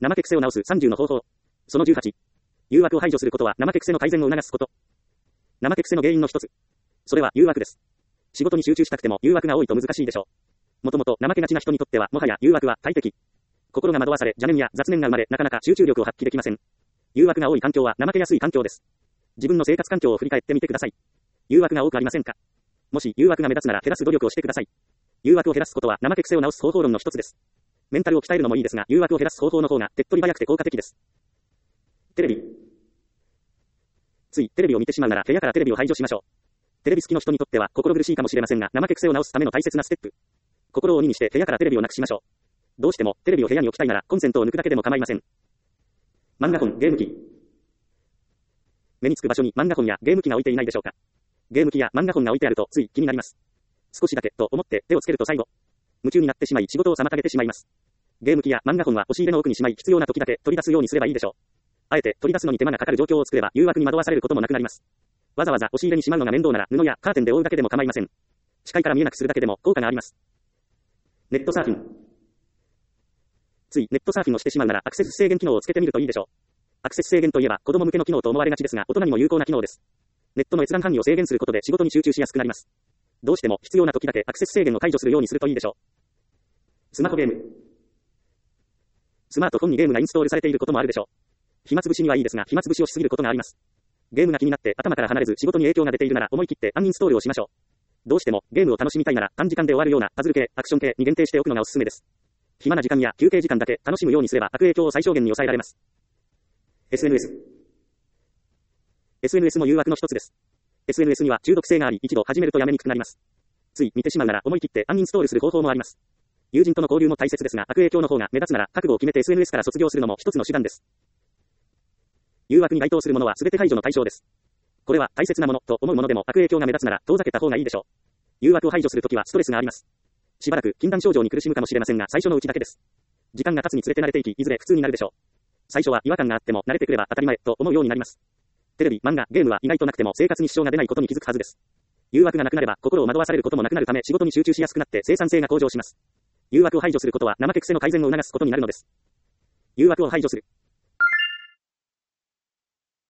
怠け癖を直す30の方法。その18。誘惑を排除することは怠け癖の改善を促すこと。怠け癖の原因の一つ。それは誘惑です。仕事に集中したくても誘惑が多いと難しいでしょう。もともと怠けがちな人にとってはもはや誘惑は大敵。心が惑わされ邪念や雑念が生まれなかなか集中力を発揮できません。誘惑が多い環境は怠けやすい環境です。自分の生活環境を振り返ってみてください。誘惑が多くありませんか？もし誘惑が目立つなら減らす努力をしてください。誘惑を減らすことは怠け癖を直す方法論の一つです。メンタルを鍛えるのもいいですが、誘惑を減らす方法の方が手っ取り早くて効果的です。テレビ。ついテレビを見てしまうなら部屋からテレビを排除しましょう。テレビ好きの人にとっては心苦しいかもしれませんが、怠け癖を直すための大切なステップ。心を鬼にして部屋からテレビをなくしましょう。どうしてもテレビを部屋に置きたいならコンセントを抜くだけでも構いません。漫画本、ゲーム機。目につく場所に漫画本やゲーム機が置いていないでしょうか。ゲーム機や漫画本が置いてあるとつい気になります。少しだけと思って手をつけると最後、夢中になってしまい仕事を妨げてしまいます。ゲーム機や漫画本は押し入れの奥にしまい必要な時だけ取り出すようにすればいいでしょう。あえて取り出すのに手間がかかる状況を作れば誘惑に惑わされることもなくなります。わざわざ押し入れにしまうのが面倒なら布やカーテンで覆うだけでも構いません。視界から見えなくするだけでも効果があります。ネットサーフィン。ついネットサーフィンをしてしまうならアクセス制限機能をつけてみるといいでしょう。アクセス制限といえば子供向けの機能と思われがちですが大人にも有効な機能です。ネットの閲覧範囲を制限することで仕事に集中しやすくなります。どうしても必要な時だけアクセス制限を解除するようにするといいでしょう。スマホゲーム。スマートフォンにゲームがインストールされていることもあるでしょう。暇つぶしにはいいですが暇つぶしをしすぎることがあります。ゲームが気になって頭から離れず仕事に影響が出ているなら思い切ってアンインストールをしましょう。どうしてもゲームを楽しみたいなら短時間で終わるようなパズル系、アクション系に限定しておくのがおすすめです。暇な時間や休憩時間だけ楽しむようにすれば悪影響を最小限に抑えられます。SNS。SNS も誘惑の一つです。SNS には中毒性があり一度始めるとやめにくくなります。つい見てしまうなら思い切ってアンインストールする方法もあります。友人との交流も大切ですが悪影響の方が目立つなら覚悟を決めて SNS から卒業するのも一つの手段です。誘惑に該当するものは全て排除の対象です。これは大切なものと思うものでも悪影響が目立つなら遠ざけた方がいいでしょう。誘惑を排除するときはストレスがあります。しばらく禁断症状に苦しむかもしれませんが最初のうちだけです。時間が経つにつれて慣れていきいずれ普通になるでしょう。最初は違和感があっても慣れてくれば当たり前と思うようになります。テレビ、漫画、ゲームは意外となくても生活に支障が出ないことに気づくはずです。誘惑がなくなれば心を惑わされることもなくなるため仕事に集中しやすくなって生産性が向上します。誘惑を排除することは怠け癖の改善を促すことになるのです。誘惑を排除する。